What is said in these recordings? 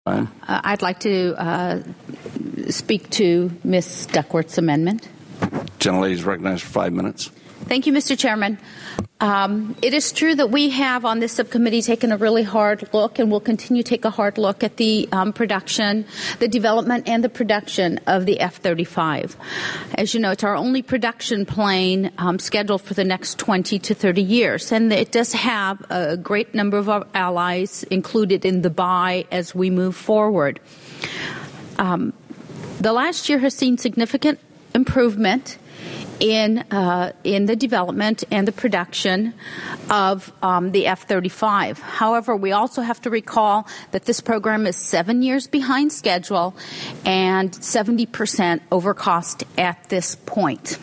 I'd like to speak to Ms. Duckworth's amendment. Gentlelady is recognized for 5 minutes. Thank you, Mr. Chairman. It is true that we have on this subcommittee taken a really hard look and will continue to take a hard look at the production, the development and the production of the F-35. As you know, it's our only production plane scheduled for the next 20 to 30 years. And it does have a great number of our allies included in the buy as we move forward. The last year has seen significant improvement in the development and the production of the F-35. However, we also have to recall that this program is 7 years behind schedule and 70% over cost at this point.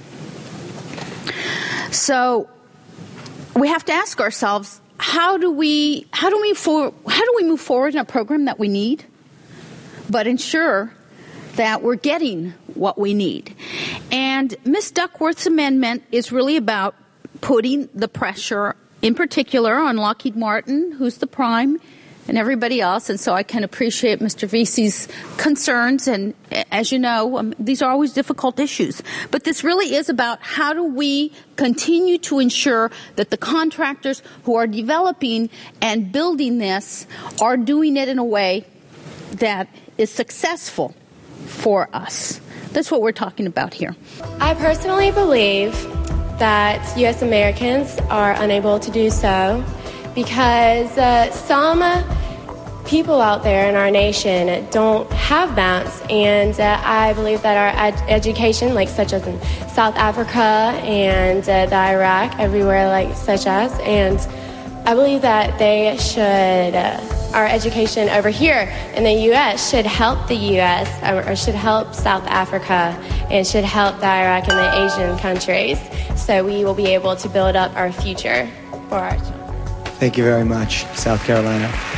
So we have to ask ourselves, how do we move forward in a program that we need, but ensure that we're getting what we need? And Ms. Duckworth's amendment is really about putting the pressure, in particular, on Lockheed Martin, who's the prime, and everybody else. And so I can appreciate Mr. Vesey's concerns. And as you know, these are always difficult issues. But this really is about how do we continue to ensure that the contractors who are developing and building this are doing it in a way that is successful for us. That's what we're talking about here. I personally believe that U.S. Americans are unable to do so because some people out there in our nation don't have that, and I believe that our education, like such as in South Africa and the Iraq, everywhere such as, and I believe that they should, our education over here in the U.S. should help the U.S. or should help South Africa and should help the Iraq and the Asian countries, so we will be able to build up our future for our children. Thank you very much, South Carolina.